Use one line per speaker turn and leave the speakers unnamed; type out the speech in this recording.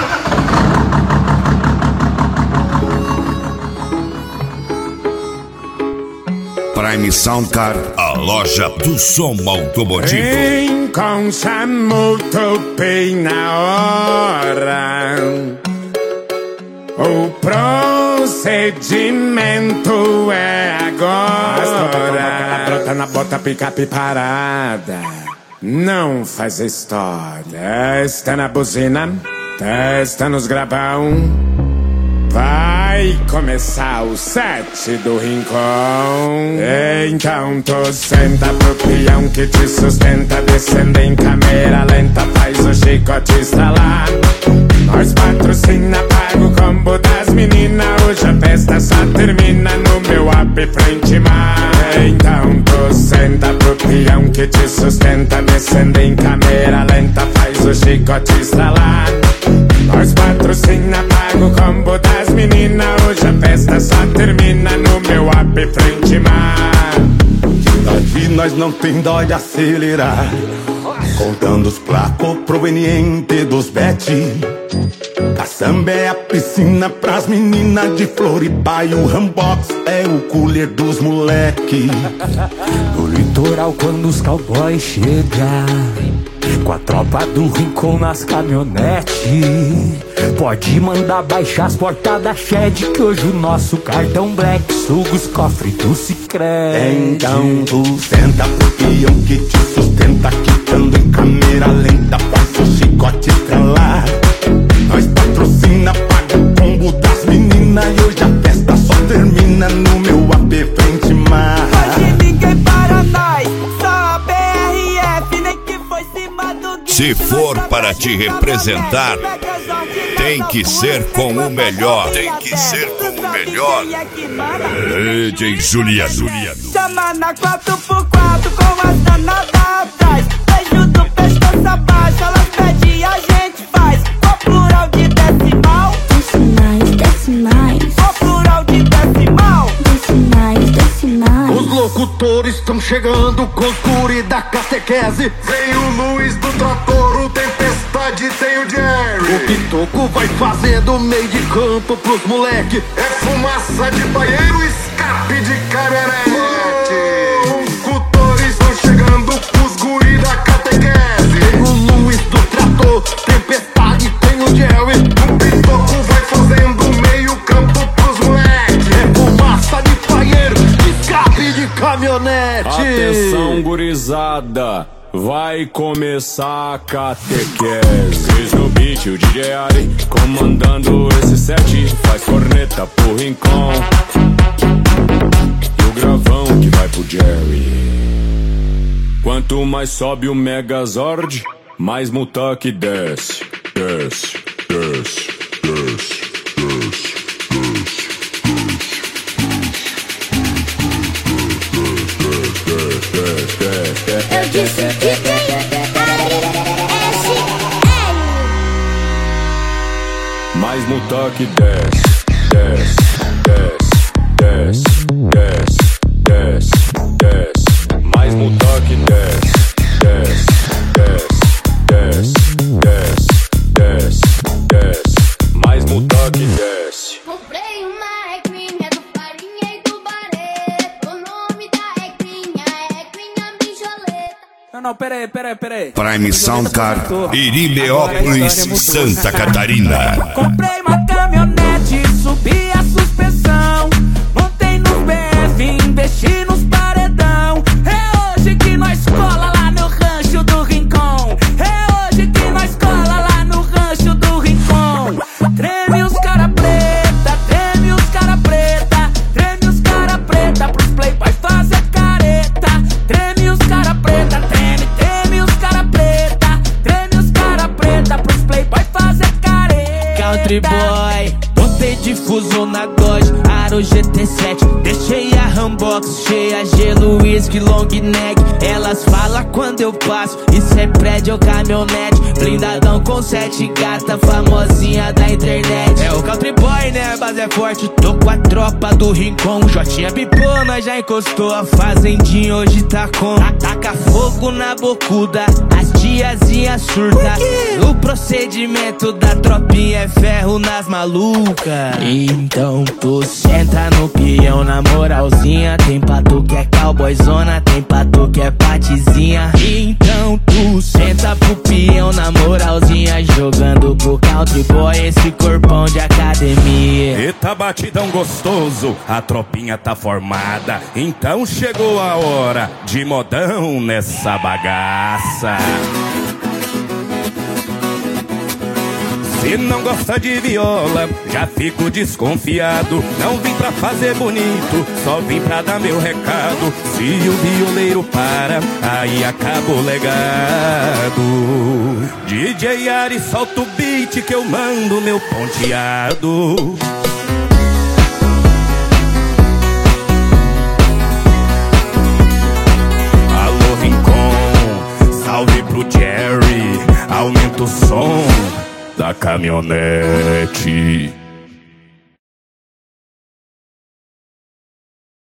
Prime Soundcar, a loja do som automotivo.
Enconcha muito bem na hora. O procedimento é agora. Brota na bota, picape parada. Não faz história. Testa na buzina, testa nos gravão. Vai começar o set do Rincon. Então tu senta pro peão que te sustenta. Descendo em câmera lenta, faz o chicote estralar. Nós patrocina, paga o combo das meninas. Hoje a festa só termina no meu app frente mar. Então tu senta pro peão que te sustenta. Descendo em câmera lenta, faz o chicote estralar. Nós patrocina, paga o combo das meninas. Hoje a festa só termina no meu app frente mar.
Daqui nós não tem dó de acelerar, contando os placos provenientes dos bet. Caçamba é a piscina pras meninas de Floripa e o Rambox é o cooler dos moleque.
No litoral quando os cowboys chegam, com a tropa do Rincon nas caminhonetes, pode mandar baixar as portas da Shed, que hoje o nosso cartão Black suga os cofres do Sicredi.
Então tu senta pro peão que te sustenta, quitando em câmera lenta, faz o chicote estralar. Nós patrocina, paga o combo das meninas e hoje a festa só termina no meu AP frente mar.
Hoje ninguém para nós, só a BRF, nem que foi cima do guicho.
Se for para te representar, tem que ser com o melhor. Tem que ser com o melhor. DJ Juliano.
Chama na 4x4 com as danadas atrás. Beijo do pescoço abaixo, elas pedem e a gente faz. O plural de decimal.
Desce mais, desce mais.
O plural de decimal.
Desce mais, desce mais.
Os locutores estão chegando com os guri da catequese. Vem o Luiz do trator, o Tempestade, tem o Jerry. O Pitoco vai fazendo meio de campo pros moleque. É fumaça de banheiro, escape de caminhonete. Locutores estão chegando com os guri da catequese. Tem o Luiz do trator, Tempestade, tem o Jerry. O Pitoco vai fazendo meio campo pros moleque. É fumaça de banheiro, escape de caminhonete.
Atenção, gurizada, vai começar a catequese. Cris no beat, o DJ Ari comandando esse set. Faz corneta pro Rincon e o gravão que vai pro Jerry. Quanto mais sobe o Megazord, mais Multaque desce. Desce, desce, desce, desce, desce.
Eu disse que tem ASL.
Mais Multaque desce, desce, desce, desce, desce, desce, desce. Mais Multaque desce, desce, desce, desce, desce, desce, desce. Mais Multaque desce.
Comprei uma ecrinha do Farinha e do Barreto. O nome da ecrinha é ecrinha mijoleta.
Não, peraí.
Prime Soundcar, Irineópolis, Santa Catarina.
Comprei uma caminhonete, subi a suspensão. Montei no BF, investi nos paredão. É hoje que nós cola lá no rancho do Rincon. É hoje que nós cola lá no rancho do Rincon. Treme os cara preta, treme os cara preta. Treme os cara preta pros playboys fazer careta. Treme os cara preta, treme os cara preta. Treme os cara preta pros playboys fazer careta. Country boy, botei difuso na Dodge, Aro GT7. Deixei a Rambox cheia, gelo, whisky, long neck. Elas falam quando eu passo, isso é prédio ou caminhonete. Blindadão com 7 gata, famosinha da internet. É o Country boy, né? A base é forte, tô com a tropa do Rincon. Jotinha pipou, nós já encostou. A fazendinha hoje tá com. Ataca fogo na bocuda, as tia tiazinha surta. O procedimento da tropinha é ferro nas malucas. Então tu senta no peão na moralzinha. Tem pra tu que é cowboyzona, tem pra tu que é patizinha. Então tu senta pro peão na moralzinha, jogando pro country boy esse corpão de academia.
Eita batidão gostoso, a tropinha tá formada. Então chegou a hora de modão nessa bagaça. Se não gosta de viola, já fico desconfiado. Não vim pra fazer bonito, só vim pra dar meu recado. Se o violeiro para, aí acaba o legado. DJ Ari, solta o beat que eu mando meu ponteado. Alô Rincon, salve pro Jerry, aumenta o som da caminhonete.